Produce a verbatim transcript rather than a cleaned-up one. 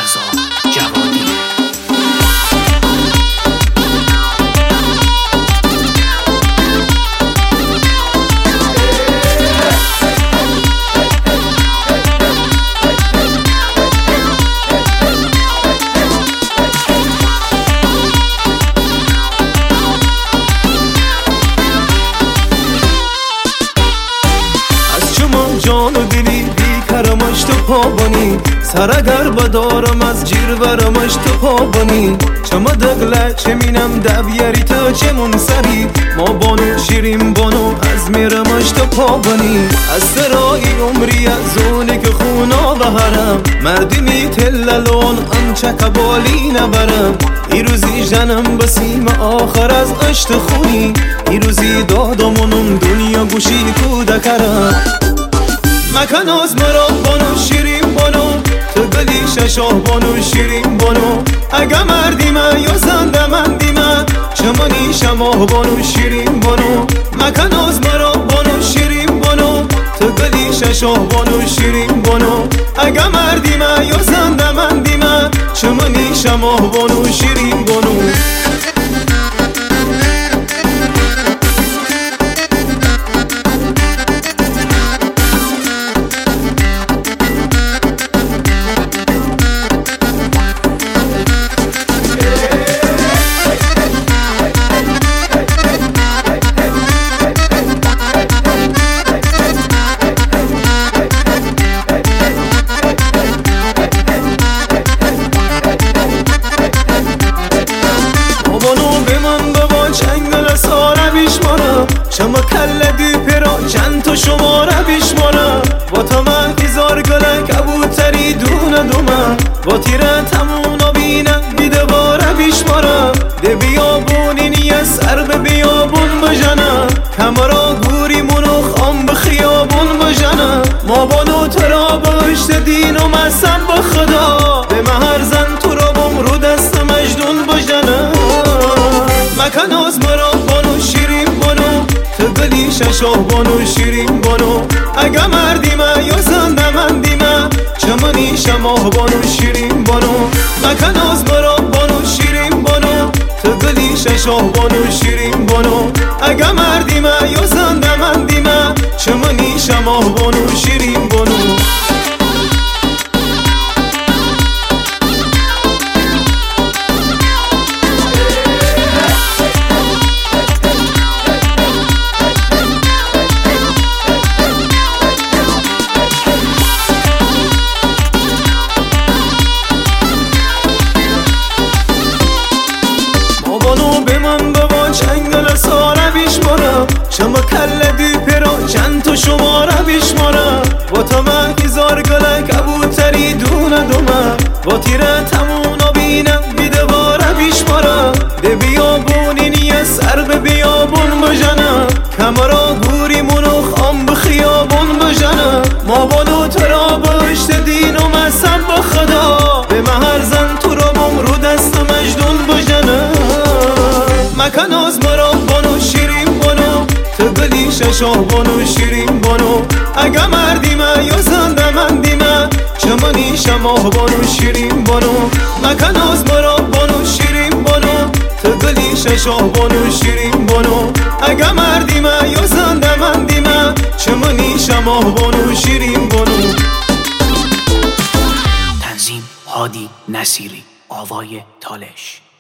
فرزاد جوادی. جان و دلی بیکرمش تو پا بانی، سر اگر بدارم از جیر ورمش تو پا بانی. چما دقله چه مینم دبیری تا چه منصری، ما بانو شیرین بانو از میرمش تو پا بانی. از سرای عمری از اونه که خونا بهرم، مردی می تللون انچه کبالی نبرم. ای روزی جنم بسیم آخر از اشت خونی، ای روزی دادمونم دنیا گوشی کودکرم. مکن از مرا بانو شیرین بانو، تو گلی ششاه بانو شیرین بانو. اگه مردی من یا زنده مندی من، چمانی شماه بانو شیرین بانو. مکن از مرا بانو شیرین بانو، تو گلی ششاه بانو شیرین بانو. اگه مردی من یا زنده مندی من، چمانی شماه بانو شیرین بانو. شما کل دی پرا چند تا شماره بیشمارم، با تا من ایزار گله کبوتری دونه دومم. با تیره تمونا بینم بیده باره بیشمارم، ده بیابونین یه سر به بیابون بجنم. کمرا گوری منو خام به خیابون بجنم. ما بانو ترا باشت دین و مسم با خدا، به مهر زن تو را بم رو دست مجدون بجنم. مکن از مرا بانو شیرین بانو، تو گلی ششاه بانو شیرین بانو. اگه مردی من یا زنده مندی من، چمانی شماه بانو شیرین بانو. مکن از مرا بانو شیرین بانو، تو گلی ششاه بانو شیرین بانو. اگه مردی من یا زنده مندی من، چمانی شماه بانو شیرین بانو. شما کل دی پرا چند تا شماره بیشمارم، با تا من ایزار گله کبوتری دونه دومم. با تیره تمونا بینم بیده باره بیشمارم، ده بیابونین یه سر به بیابون بجنم. کمرا گوری منو خام به خیابون بجنم. ما بانو ترا باشت دین و مسم با خدا، به مهر زن تو را بم رو دست مجدون بجنم. مکن از مرا بانو شیرین بانو، تو گلی ششاه بانو شیرین بانو. اگه مردی من یا زنده مندی من، چمانی شماه بانو شیرین بانو. مکن از مرا بانو شیرین بانو، تو گلی ششاه بانو شیرین بانو. اگه مردی من یا زنده مندی من، چمانی شماه بانو شیرین بانو. تنظیم هادی نصیری، آوای تالش.